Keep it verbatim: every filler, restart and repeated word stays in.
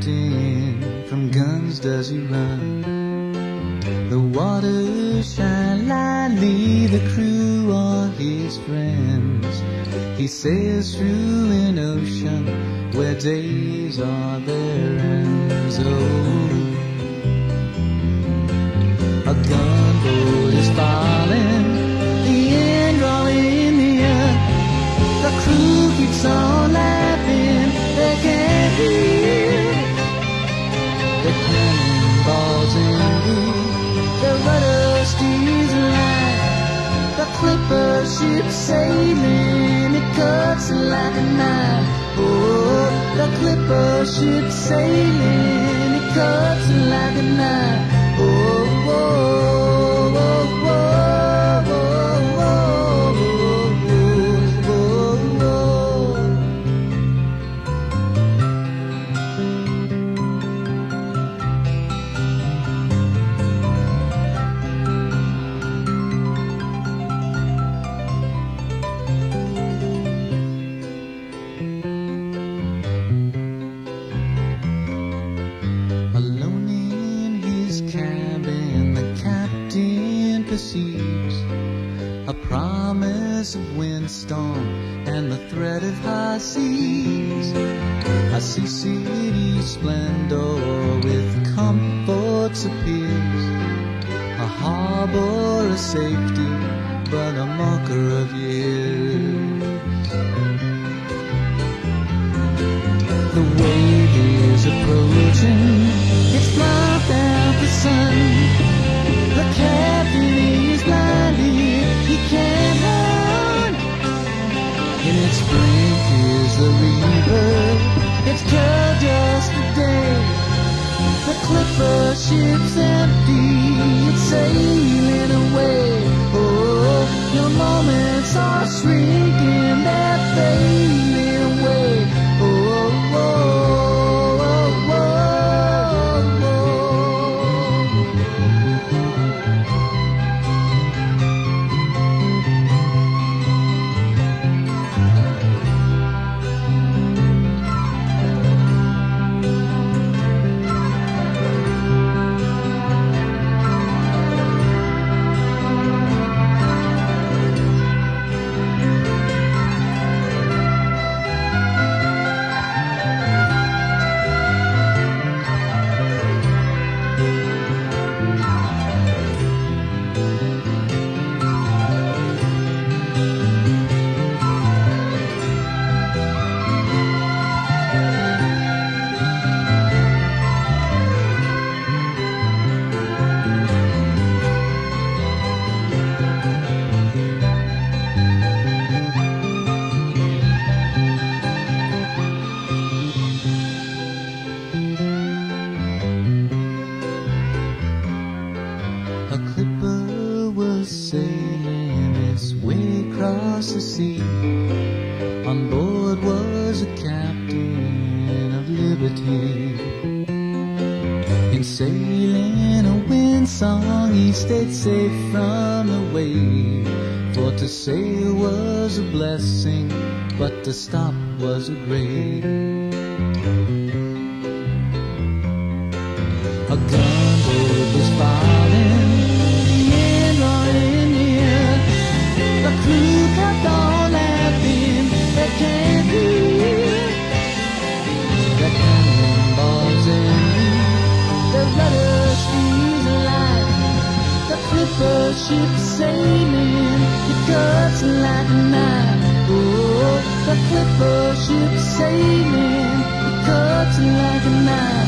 captain, from guns does he run. The waters shine lightly, the crew are his friends. He sails through an ocean where days are their ends. Oh, a gunboat is falling, the end drawing near. The crew keeps on laughing, they can't hear the cannonballs in view. The rudder steers alight, the clipper ship sailing, it cuts like a knife. Oh, the clipper ship sailing, it cuts like a knife. Oh, oh, oh, oh, oh, oh, oh, oh, oh. Alone in his cabin, the captain perceives a promise of windstorm and the threat of high seas. I see city splendor with comforts appears, a harbor of safety, but a marker of years. The wave is approaching, it's blocked out the sun. The captain is blinded, he can't run. In its brink is the river, it's till just a day. The clipper ship's empty, it's sailing away. Oh, your moments are shrinking, they're fading away. Oh, oh, oh, oh, oh. A clipper was sailing its way across the sea. On board was a captain of liberty. In sailing a wind song, he stayed safe from the wave. For to sail was a blessing, but to stop was a grave. A gunboat was falling, the end drawing near. The crew kept on laughing, they can't hear the cannonballs in view. The rudder steers alight, the clipper ship sailing, it cuts like a knife. Oh, the clipper ship sailing, it cuts like a knife.